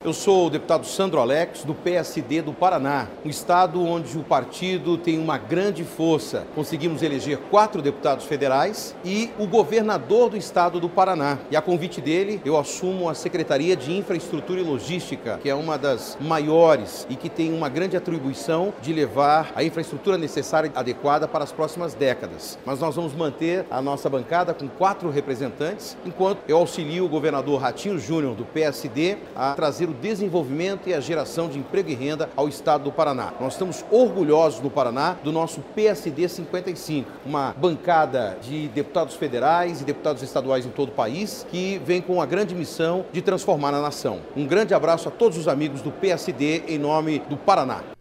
Eu sou o deputado Sandro Alex, do PSD do Paraná, um estado onde o partido tem uma grande força. Conseguimos eleger 4 deputados federais e o governador do estado do Paraná. E a convite dele, eu assumo a Secretaria de Infraestrutura e Logística, que é uma das maiores e que tem uma grande atribuição de levar a infraestrutura necessária e adequada para as próximas décadas. Mas nós vamos manter a nossa bancada com 4 representantes, enquanto eu auxilio o governador Ratinho Júnior, do PSD, a trazer o desenvolvimento e a geração de emprego e renda ao estado do Paraná. Nós estamos orgulhosos no Paraná do nosso PSD 55, uma bancada de deputados federais e deputados estaduais em todo o país que vem com a grande missão de transformar a nação. Um grande abraço a todos os amigos do PSD em nome do Paraná.